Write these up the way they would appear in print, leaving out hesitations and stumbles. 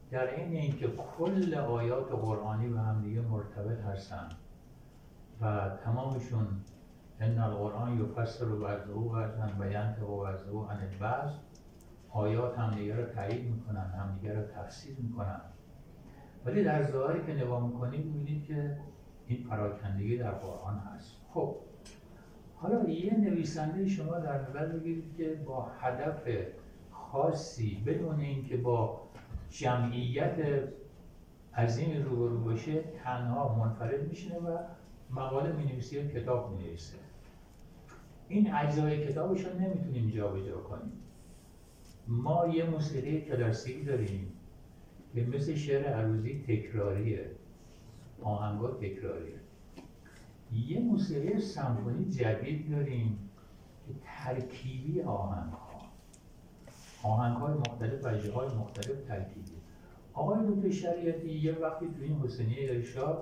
در این اینکه کل آیات قرآنی به هم دیگه مرتبط هستن و تمامشون ان القرآن یفسر بعضه بعضا و ینطق بعضه عن البعض، آیات همدیگه رو تایید میکنن، همدیگه رو تفسیر میکنن، ولی در ظاهری که نگاه میکنید میبینید که این پراکندگی در قرآن هست. خب حالا یه نویسنده شما در نظر بگیرید که با هدف خاصی بدون اینکه با جمعیت عظیمی روبرو باشه تنها منفرد میشینه و مقاله مینویسه یا کتاب مینویسه. این اجزای کتابش رو نمیتونیم جابجا کنیم. ما یه موسیقی کلاسیک داریم که مثل شعر عروضی تکراریه، آهنگا تکراریه. یه موسیقی سمفونی جدید داریم که ترکیبی آهنگ‌های مختلف، وجه‌های مختلف ترکیبی. آقای دکتر شریعتی یه وقتی تو این حسینیه ارشاد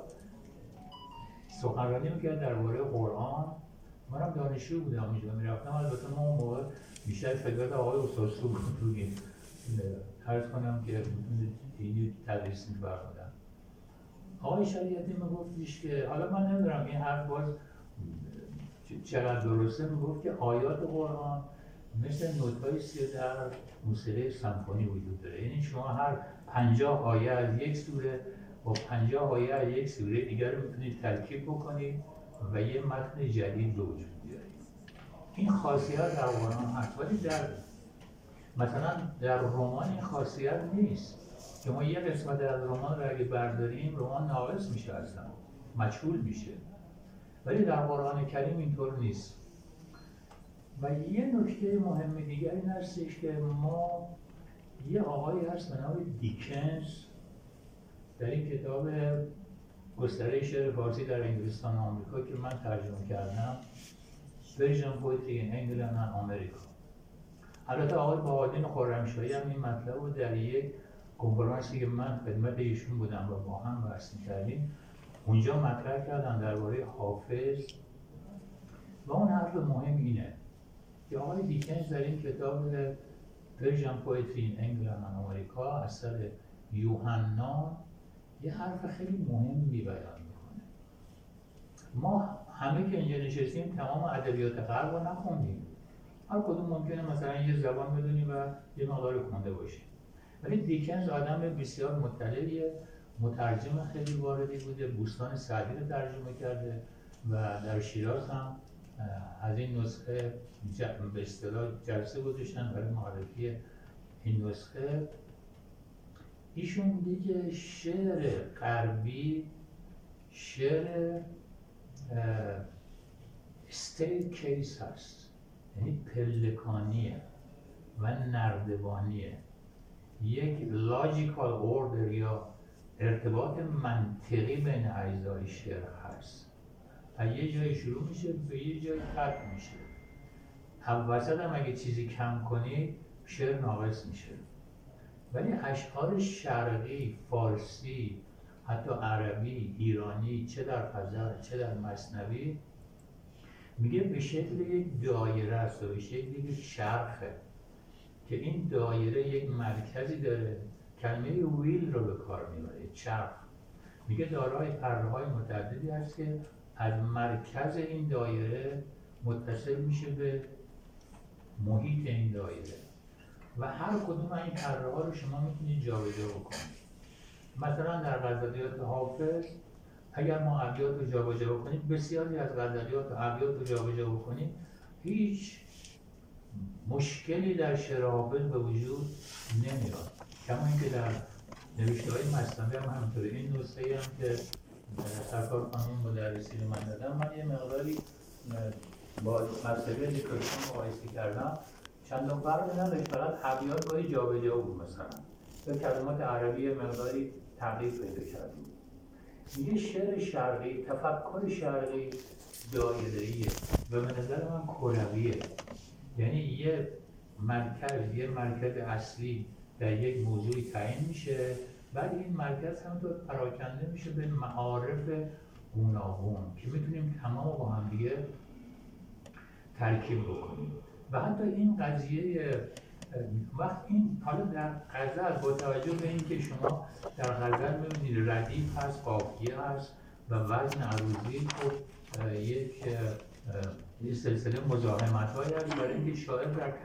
سخنرانی می‌کرد درباره قرآن. منم دانشجو بودم اونجا میرفتم، البته ما اون موقع بیشتر خدمت آقای استاد سو بودیم، عرض کنم که دینی تدریس می‌فرمودن. آقای شریعتی میگفتش که حالا من نمیدونم این حرف باز چقدر درسته، میگفت که آیات قرآن مثل نوت‌های سی در موسیقی سمفونی وجود داره. یعنی شما هر 50 آیه از یک سوره با 50 آیه از یک سوره دیگر رو میتونید ترکیب بکنید و یه متن جدید به وجود بیارید. این خاصیت در قرآن هست، ولی مثلا در رمان این خاصیت نیست که ما یه قسمت از رمان رو اگه برداریم رمان ناقص میشه، اصلا مجهول میشه. ولی در قرآن کریم اینطور نیست. و یه نکته مهم دیگر این هستش که ما یه آقایی هست به نام دیکنز در این کتاب گستره شعر فارسی در انگلستان و آمریکا که من ترجمه کردم، Persian Poetry in England and America. البته آقای بهاءالدین خرمشاهی هم این مطلب رو در یک کنفرانسی که من خدمت ایشون بودم و با هم بحث می‌کردیم اونجا مطرح کردن درباره حافظ و اون حرف مهم اینه که آقای دیکنز در این کتاب Persian Poetry in England and America اثر یوحنا یه حرف خیلی مهمی بیان میکنه. ما همه که اینجا نشستیم تمام ادبیات غرب رو نخوندیم، هر کدوم ممکنه مثلا یه زبان بدونیم و یه مقدار خونده باشیم، ولی دیکنز آدم بسیار مطلعیه، مترجم خیلی واردی بوده، بوستان سعدی رو ترجمه کرده و در شیراز هم از این نسخه به اصطلاح جلسه گذاشتن برای معرفی این نسخه. ایشون دیگه شعر غربی شعر staircase هست، یعنی پلکانیه و نردبانیه، یک logical order یا ارتباط منطقی بین اجزای شعر هست. از یه جایی شروع میشه به یه جایی ختم میشه. وسط هم اگه چیزی کم کنی شعر ناقص میشه. ولی اشعار شرقی، فارسی، حتی عربی، ایرانی، چه در غزل چه در مثنوی، میگه به شکل یک دایره است و به شکل یک چرخه که این دایره یک مرکزی داره. کلمه ویل رو به کار میبره، چرخ. میگه دارای پره‌های متعددی هست که از مرکز این دایره متصل میشه به محیط این دایره و هر کدوم این پره‌ها رو شما میتونید جابجا بکنید. مثلا در غزلیات حافظ اگر ما ابیات رو جابجا بکنیم، بسیاری از غزلیات و ابیات رو جابجا بکنیم، هیچ مشکلی در شعر حافظ به وجود نمیاد. کما اینکه در نوشته‌های مثنوی هم همینطوره. این نسخه هم که سرکار خانم مدرسی رو من دادم، من یه مقداری با مثنوی لیتراتور مقایسه کردم، چندان فرقی نداشت، فقط ابیات گاهی جابجا بود. مثلا به کلمات عربی مقداری تغییر پیدا کردیم. میگه شعر شرقی، تفکر شرقی دایره‌ایه و به نظر من کرویه، یعنی یه مرکز اصلی در یک موضوعی تعیین میشه، بعد این مرکز همونطور پراکنده میشه به معارف گوناگون که میتونیم تمام با هم دیگه ترکیب بکنیم. و حتی این قضیه وقت این حالا در غزل با توجه به اینکه شما در غزل می‌بینید ردیف هست، قافیه هست و وزن عروضی، خب یک سلسله مزاحمت‌هایی هست برای اینکه شاعر در